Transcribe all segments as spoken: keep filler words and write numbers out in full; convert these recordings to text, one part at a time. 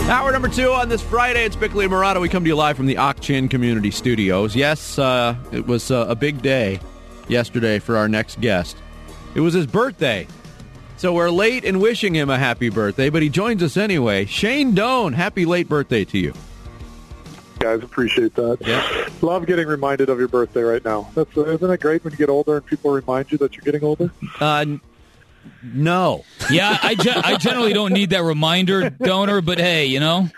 Hour number two on this Friday. It's Bickley and Murata. We come to you live from the Ak-Chin Community Studios. Yes, uh, it was uh, a big day yesterday for our next guest. It was his birthday. So we're late in wishing him a happy birthday, but he joins us anyway. Shane Doan, happy late birthday to you. Guys, appreciate that. Yeah. Love getting reminded of your birthday right now. That's, isn't it great when you get older and people remind you that you're getting older? Uh, no. Yeah, I, ge- I generally don't need that reminder, donor, but hey, you know.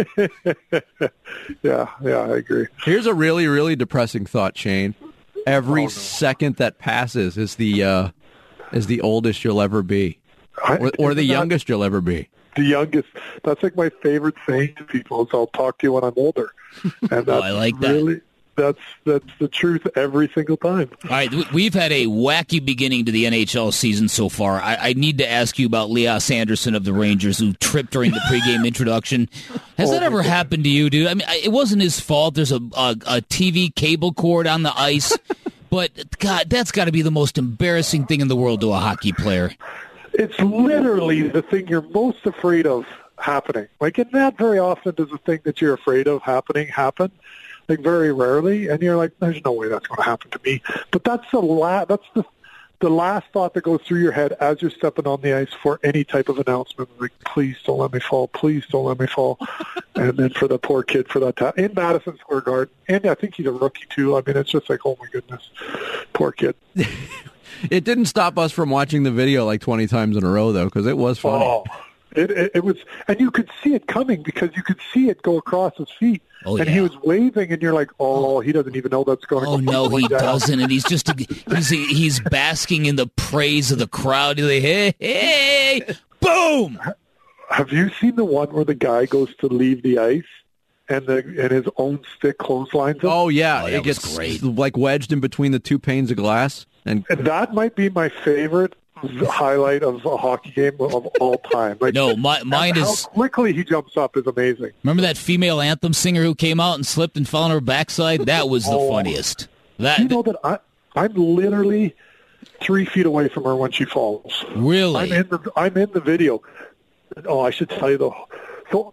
yeah, yeah, I agree. Here's a really, really depressing thought, Shane. Every oh, no. second that passes is the uh, is the oldest you'll ever be, or, or the youngest you'll ever be. The youngest. That's like my favorite saying to people is I'll talk to you when I'm older. And that's oh, I like that. Really, that's that's the truth every single time. All right, we've had a wacky beginning to the N H L season so far. I, I need to ask you about Lias Anderson of the Rangers, who tripped during the pregame introduction. Has oh, that ever happened to you, dude? I mean, it wasn't his fault. There's a, a, a T V cable cord on the ice. But, God, that's got to be the most embarrassing thing in the world to a hockey player. It's literally the thing you're most afraid of happening. Like, and not very often does the thing that you're afraid of happening happen. Like, very rarely. And you're like, there's no way that's going to happen to me. But that's the la- that's the the last thought that goes through your head as you're stepping on the ice for any type of announcement. Like, please don't let me fall. Please don't let me fall. And then for the poor kid for that time in Madison Square Garden. And I think he's a rookie, too. I mean, it's just like, oh, my goodness. Poor kid. It didn't stop us from watching the video like twenty times in a row, though, because it was funny. Oh, it, it, it was, and you could see it coming because you could see it go across his feet. Oh, and yeah. he was waving, and you're like, oh, he doesn't even know that's going oh, to go. Oh, no, he doesn't. And he's just, a, he's he's basking in the praise of the crowd. He's like, hey, hey, boom. Have you seen the one where the guy goes to leave the ice? And the and his own stick clotheslines him? Oh, yeah. Oh, it gets great. like wedged in between the two panes of glass. And, and that might be my favorite highlight of a hockey game of all time. Like, no, my, mine how is... How quickly he jumps up is amazing. Remember that female anthem singer who came out and slipped and fell on her backside? That was the oh, funniest. That You know that I, I'm literally three feet away from her when she falls. Really? I'm in the, I'm in the video. Oh, I should tell you, though. So,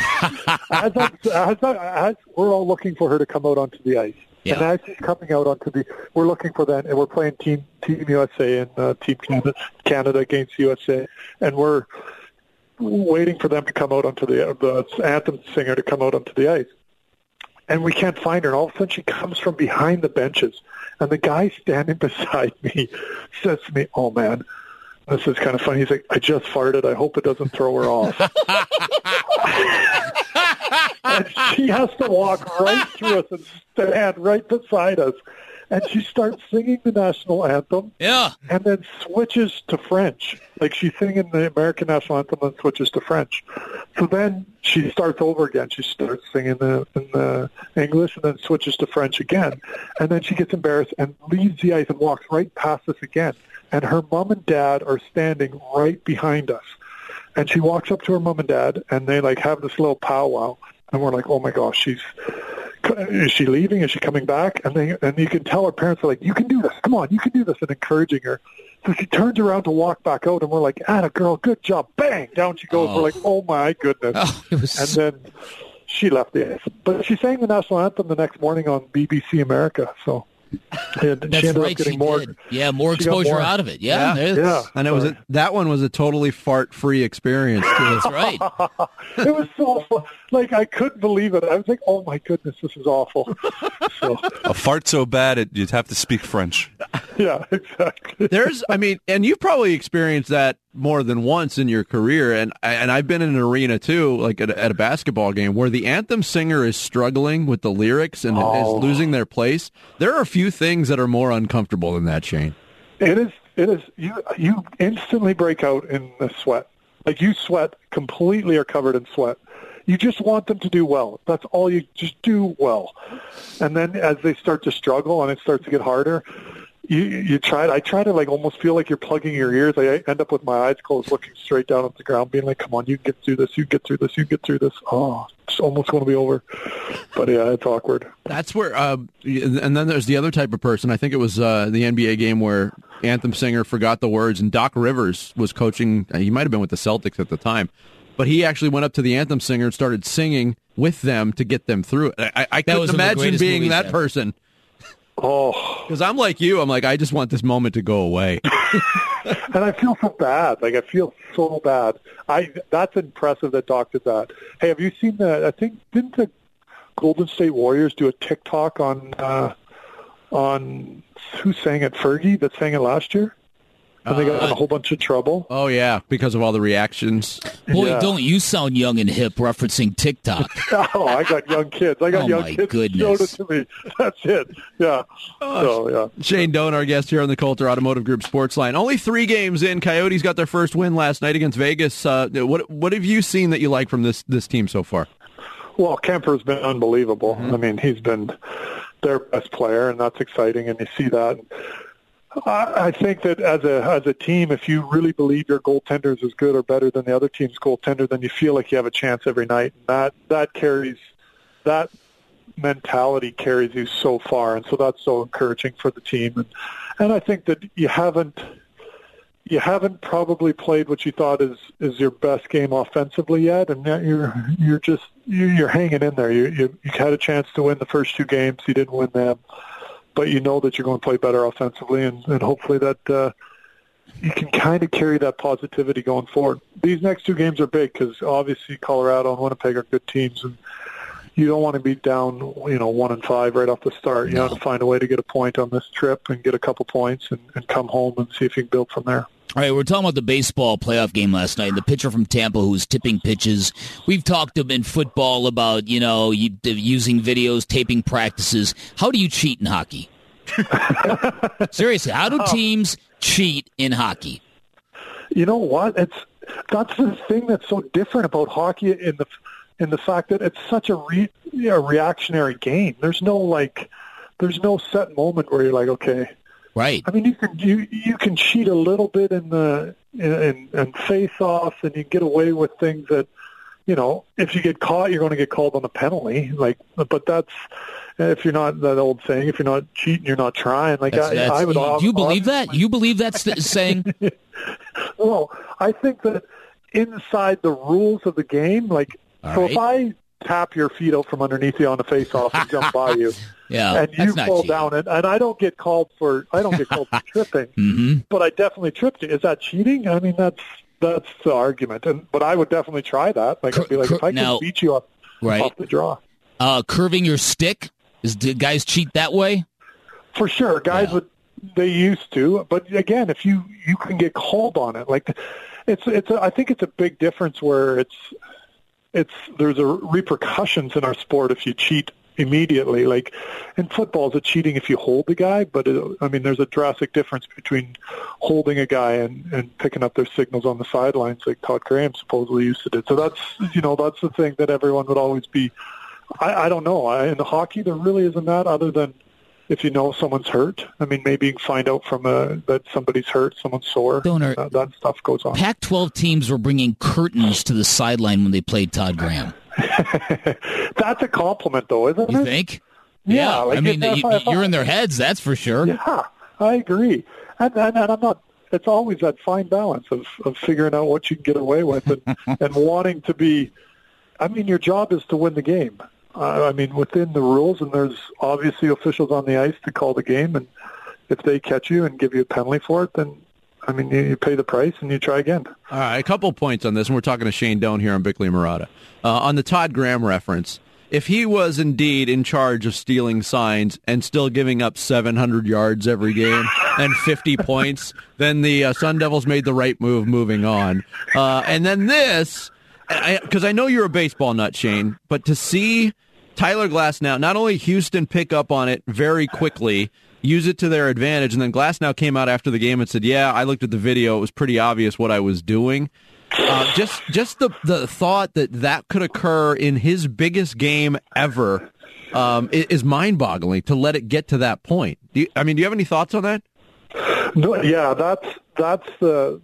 as, I, as, I, as we're all looking for her to come out onto the ice, yeah. and as she's coming out onto the, we're looking for that, and we're playing Team Team U S A and uh, Team Canada, Canada against U S A, and we're waiting for them to come out onto the the anthem singer to come out onto the ice, and we can't find her. And all of a sudden, she comes from behind the benches, and the guy standing beside me says to me, "Oh man, this is kind of funny." He's like, "I just farted. I hope it doesn't throw her off." And she has to walk right through us and stand right beside us. And she starts singing the national anthem. Yeah. And then switches to French. Like she's singing the American national anthem and switches to French. So then she starts over again. She starts singing the, in the English and then switches to French again. And then she gets embarrassed and leaves the ice and walks right past us again. And her mom and dad are standing right behind us. And she walks up to her mom and dad, and they like have this little powwow. And we're like, oh my gosh, she's is she leaving? Is she coming back? And they and you can tell her parents are like, you can do this. Come on, you can do this, and encouraging her. So she turns around to walk back out, and we're like, atta girl, good job. Bang, down she goes. Oh. We're like, oh my goodness. Oh, it was... And then she left the ice. But she sang the national anthem the next morning on B B C America. So. And That's she ended right, up getting she more, did. Yeah, more exposure more. out of it. Yeah, yeah, yeah. And it was a, that one was a totally fart-free experience. That's right. It was so fun. Like I couldn't believe it. I was like, "Oh my goodness, this is awful." So. A fart so bad it, you'd have to speak French. Yeah, exactly. There's, I mean, and you've probably experienced that more than once in your career, and and I've been in an arena too, like at a, at a basketball game, where the anthem singer is struggling with the lyrics and oh. is losing their place. There are a few things that are more uncomfortable than that, Shane. It is. It is. You you instantly break out in the sweat. Like you sweat completely, are covered in sweat. You just want them to do well. That's all. You just do well, and then as they start to struggle and it starts to get harder. You you try. I try to like almost feel like you're plugging your ears. I end up with my eyes closed, looking straight down at the ground, being like, "Come on, you can get through this. You can get through this. You can get through this." Oh, it's almost going to be over. But yeah, it's awkward. That's where. Uh, and then there's the other type of person. I think it was uh, the N B A game where anthem singer forgot the words, and Doc Rivers was coaching. He might have been with the Celtics at the time. but he actually went up to the anthem singer and started singing with them to get them through it. I, I couldn't imagine being that ever. person. Oh, because I'm like you. I'm like, I just want this moment to go away. And I feel so bad. Like, I feel so bad. I That's impressive that Doc did that. Hey, have you seen the, I think, didn't the Golden State Warriors do a TikTok on, uh, on who sang it? Fergie that sang it last year? And they got in a whole bunch of trouble. Oh, yeah, because of all the reactions. Boy, yeah. don't you sound young and hip referencing TikTok. Oh, I got young kids. I got oh young my kids goodness. showed it to me. That's it. Yeah. So, yeah. Shane Doan, our guest here on the Coulter Automotive Group Sports Line. Only three games in. Coyotes got their first win last night against Vegas. Uh, what what have you seen that you like from this, this team so far? Well, Kemper's been unbelievable. Mm-hmm. I mean, he's been their best player, and that's exciting, and you see that. I think that as a as a team, if you really believe your goaltender is as good or better than the other team's goaltender, then you feel like you have a chance every night. And that that carries that mentality carries you so far, and so that's so encouraging for the team. And and I think that you haven't you haven't probably played what you thought is is your best game offensively yet, and yet you're you're just you're hanging in there. You you you had a chance to win the first two games, you didn't win them. But you know that you're going to play better offensively, and, and hopefully that uh, you can kind of carry that positivity going forward. These next two games are big because obviously Colorado and Winnipeg are good teams, and you don't want to be down, you know, one and five right off the start. You No. have to find a way to get a point on this trip and get a couple points and, and come home and see if you can build from there. All right, we're talking about the baseball playoff game last night. The pitcher from Tampa who was tipping pitches. We've talked in football about, you know, using videos, taping practices. How do you cheat in hockey? Seriously, how do teams cheat in hockey? You know what? It's that's the thing that's so different about hockey in the in the fact that it's such a, re, a reactionary game. There's no like, there's no set moment where you're like, okay. Right. I mean, you can you you can cheat a little bit in the in, in face-offs, and you get away with things that, you know, if you get caught, you're going to get called on a penalty. Like, but that's if you're not that old saying, if you're not cheating, you're not trying. Like, that's, I, that's, I would. Do you believe that? You believe that's the saying? Well, I think that inside the rules of the game, like, All so right. if I tap your feet out from underneath you on the face-off and jump by you. Yeah, and you that's fall not down, and, and I don't get called for I don't get called for tripping, mm-hmm. but I definitely tripped you. Is that cheating? I mean, that's that's the argument. And but I would definitely try that. Like, Cur- I'd be like, cur- if I now- can beat you off, Right. off the draw, Uh, curving your stick? Is do guys cheat that way? for sure. Guys Yeah. would they used to, but again, if you you can get called on it, like it's it's a, I think it's a big difference where it's it's there's a repercussions in our sport if you cheat immediately. Like in football, it's a cheating if you hold the guy, but it, I mean, there's a drastic difference between holding a guy and, and picking up their signals on the sidelines, like Todd Graham supposedly used to do. So that's you know that's the thing that everyone would always be. I, I don't know. I, in the hockey, there really isn't that, other than if you know someone's hurt. I mean, maybe you can find out from a, that somebody's hurt, someone's sore. Donor, uh, that stuff goes on. Pac twelve teams were bringing curtains to the sideline when they played Todd Graham. That's a compliment, though, isn't You it? think? Yeah, like I mean, if- you, if I- you're in their heads, that's for sure. Yeah, I agree. And, and, and I'm not. It's always that fine balance of, of figuring out what you can get away with and, and wanting to be. I mean, your job is to win the game. Uh, I mean, within the rules, and there's obviously officials on the ice to call the game, and if they catch you and give you a penalty for it, then, I mean, you, you pay the price and you try again. All right, a couple points on this, and we're talking to Shane Doan here on Bickley and Murata. Uh, on the Todd Graham reference, if he was indeed in charge of stealing signs and still giving up seven hundred yards every game and fifty points, then the uh, Sun Devils made the right move moving on. Uh, and then this, because I, I know you're a baseball nut, Shane, but to see Tyler Glasnow, not only Houston pick up on it very quickly, use it to their advantage, and then Glasnow came out after the game and said, yeah, I looked at the video, it was pretty obvious what I was doing. Uh, just just the, the thought that that could occur in his biggest game ever um, is, is mind-boggling to let it get to that point. Do you, I mean, do you have any thoughts on that? No, yeah, that's that's the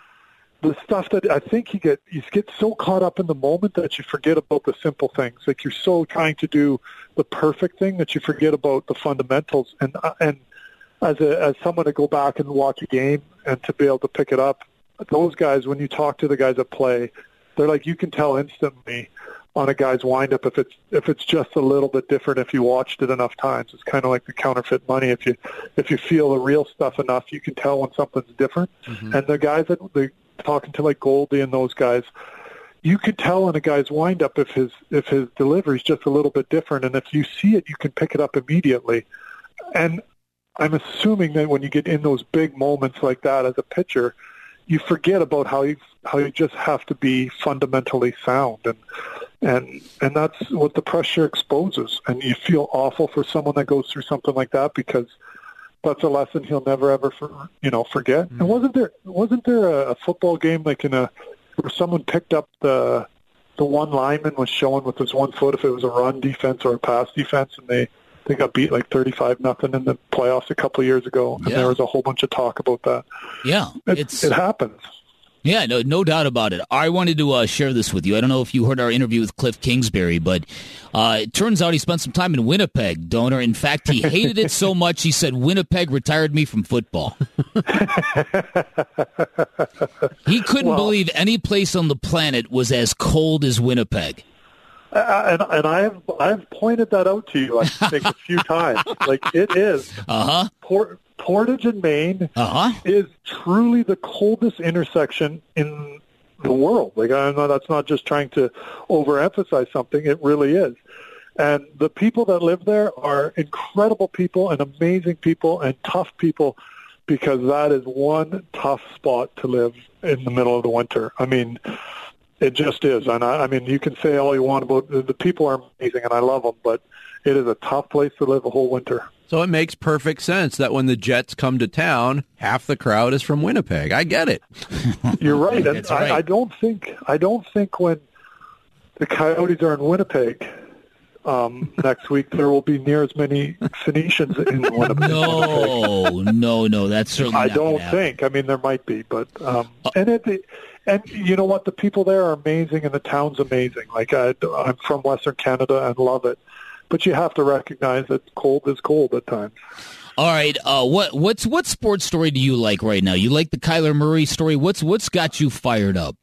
the stuff that I think you get you get so caught up in the moment that you forget about the simple things. Like you're so trying to do the perfect thing that you forget about the fundamentals. And and as a as someone to go back and watch a game and to be able to pick it up, those guys, when you talk to the guys that play, They're like, you can tell instantly on a guy's windup if it's if it's just a little bit different if you watched it enough times. It's kind of like the counterfeit money. If you if you feel the real stuff enough, you can tell when something's different. Mm-hmm. And the guys that they're talking to, like Goldie and those guys, you could tell in a guy's windup if his if his delivery is just a little bit different. And if you see it, you can pick it up immediately. And I'm assuming that when you get in those big moments like that as a pitcher, you forget about how you how you just have to be fundamentally sound, and and and that's what the pressure exposes. And you feel awful for someone that goes through something like that, because that's a lesson he'll never ever for, you know forget. Mm-hmm. And wasn't there wasn't there a, a football game like in a where someone picked up the the one lineman was showing with his one foot if it was a run defense or a pass defense, and they. They got beat like thirty-five nothing in the playoffs a couple of years ago, and yeah. there was a whole bunch of talk about that. Yeah, it, it's it happens. Yeah, no, no doubt about it. I wanted to uh, share this with you. I don't know if you heard our interview with Cliff Kingsbury, but uh, it turns out he spent some time in Winnipeg, Donor. In fact, he hated it so much he said Winnipeg retired me from football. He couldn't well, believe any place on the planet was as cold as Winnipeg. Uh, and and I've I've pointed that out to you, I think, a few times. Like, it is. Uh-huh. Port, Portage in Maine uh-huh. is truly the coldest intersection in the world. Like, I know that's not just trying to overemphasize something. It really is. And the people that live there are incredible people and amazing people and tough people, because that is one tough spot to live in the middle of the winter. I mean... It just is. And I, I mean, you can say all you want about the, the people are amazing, and I love them, but it is a tough place to live a whole winter. So it makes perfect sense that when the Jets come to town, half the crowd is from Winnipeg. I get it. You're right. And That's right. I, I don't think I don't think when the Coyotes are in Winnipeg um, next week, there will be near as many Phoenicians in Winnipeg. No, no, no. That's certainly I not don't gonna think. I mean, there might be, but um, uh, and it. it And you know what? The people there are amazing, and the town's amazing. Like, I, I'm from Western Canada and love it. But you have to recognize that cold is cold at times. All right. Uh, what what's what sports story do you like right now? You like the Kyler Murray story? What's what's got you fired up?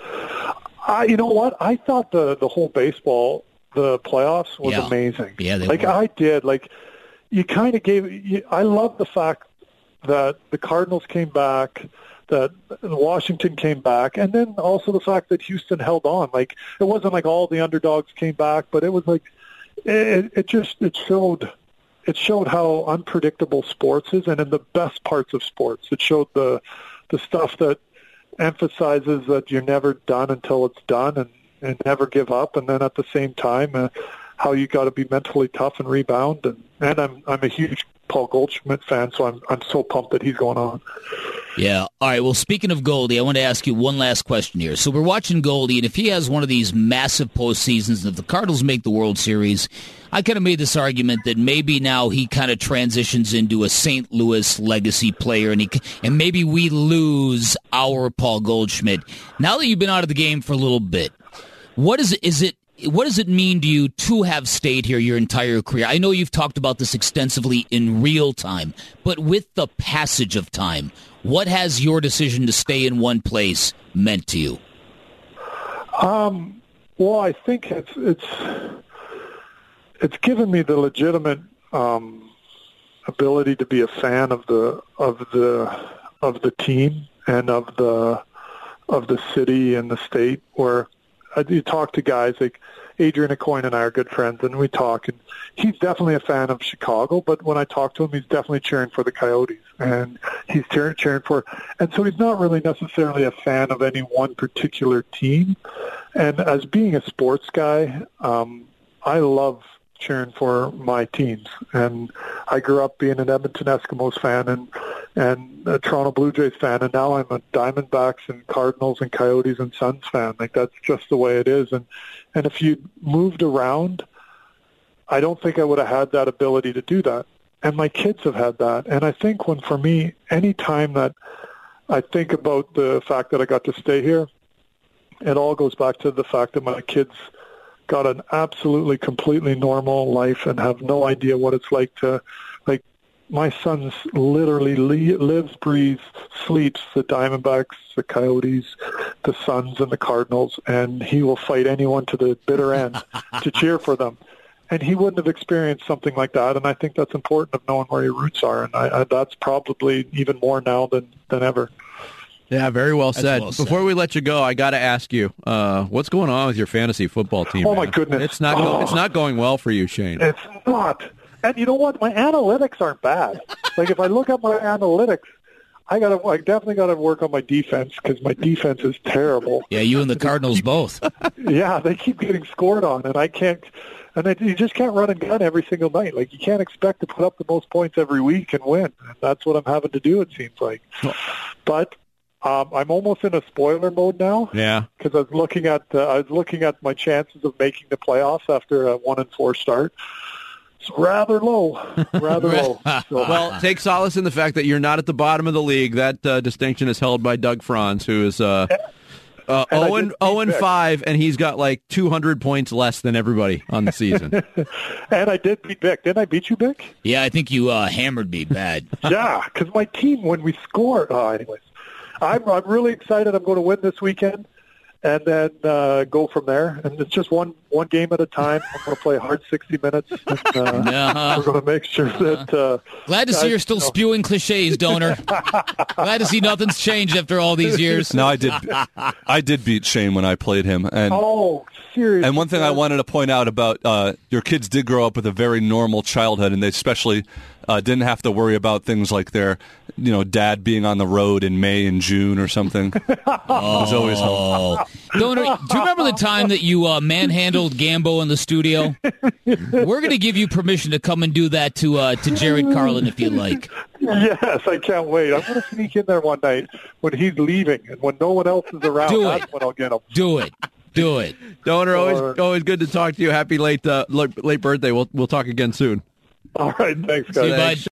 Uh, you know what? I thought the the whole baseball, the playoffs was yeah. amazing. Yeah, they like were. I did. Like, you kind of gave. You, I love the fact that the Cardinals came back, that Washington came back, and then also the fact that Houston held on. Like, it wasn't like all the underdogs came back, but it was like it, it just it showed it showed how unpredictable sports is, and in the best parts of sports, it showed the the stuff that emphasizes that you're never done until it's done, and, and never give up, and then at the same time, uh, how you got to be mentally tough and rebound. And, and I'm I'm a huge Paul Goldschmidt fan, so I'm I'm so pumped that he's going on. Yeah. All right. Well, speaking of Goldie, I want to ask you one last question here. So we're watching Goldie, and if he has one of these massive postseasons, and if the Cardinals make the World Series, I kind of made this argument that maybe now he kind of transitions into a Saint Louis legacy player, and he and maybe we lose our Paul Goldschmidt. Now that you've been out of the game for a little bit, what is it? Is it What does it mean to you to have stayed here your entire career? I know you've talked about this extensively in real time, but with the passage of time, what has your decision to stay in one place meant to you? Um, well, I think it's it's it's given me the legitimate um, ability to be a fan of the of the of the team and of the of the city and the state. Where you talk to guys like Adrian Aucoin and I are good friends, and we talk, and he's definitely a fan of Chicago, but when I talk to him, he's definitely cheering for the Coyotes, and he's cheering, cheering for, and so he's not really necessarily a fan of any one particular team. And as being a sports guy, um, I love cheering for my teams, and I grew up being an Edmonton Eskimos fan and and a Toronto Blue Jays fan, and now I'm a Diamondbacks and Cardinals and Coyotes and Suns fan. Like, that's just the way it is. And and if you moved around, I don't think I would have had that ability to do that. And my kids have had that. And I think when, for me, any time that I think about the fact that I got to stay here, it all goes back to the fact that my kids got an absolutely completely normal life and have no idea what it's like to, like, my son literally li- lives, breathes, sleeps the Diamondbacks, the Coyotes, the Suns, and the Cardinals, and he will fight anyone to the bitter end to cheer for them. And he wouldn't have experienced something like that, and I think that's important of knowing where your roots are, and I, I, that's probably even more now than, than ever. Yeah, very well said. well said. Before we let you go, I got to ask you, uh, what's going on with your fantasy football team? Oh, my man? goodness. It's not, go- Oh. it's not going well for you, Shane. It's not. And you know what? My analytics aren't bad. Like, if I look at my analytics, I got to. I definitely got to work on my defense because my defense is terrible. Yeah, you and the Cardinals both. Yeah, they keep getting scored on, and I can't. And I, you just can't run and gun every single night. Like, you can't expect to put up the most points every week and win. And that's what I'm having to do, it seems like. But um, I'm almost in a spoiler mode now. Yeah. Because I was looking at uh, I was looking at my chances of making the playoffs after a one and four start. It's rather low, rather low. So, Well, take solace in the fact that you're not at the bottom of the league. That uh, distinction is held by Doug Franz, who is uh, uh, And I oh did and beat oh and Vic. five, and he's got like two hundred points less than everybody on the season. and I did beat Vic. Didn't I beat you, Vic? Yeah, I think you uh, hammered me bad. Yeah, because my team, when we score, uh, anyways, I'm I'm really excited. I'm going to win this weekend, and then uh, go from there. And it's just one one game at a time. I'm going to play hard sixty minutes. And, uh, Uh-huh. we're going to make sure that. Uh, Glad to see I- you're still you know, spewing cliches, Donor. Glad to see nothing's changed after all these years. No, I did. I did beat Shane when I played him, and Oh, seriously. and one thing I wanted to point out about uh, your kids did grow up with a very normal childhood, and they especially uh, didn't have to worry about things like their, you know, dad being on the road in May and June or something. It was always home. Oh, Donor, do you remember the time that you uh, manhandled Gambo in the studio? We're going to give you permission to come and do that to uh, to Jared Carlin if you like. Yes, I can't wait. I'm going to sneak in there one night when he's leaving, and when no one else is around, Do that's it. when I'll get him. Do it. Do it. Donor, always Or- always good to talk to you. Happy late uh, late late birthday. We'll we'll talk again soon. All right, thanks, guys. See you, bud.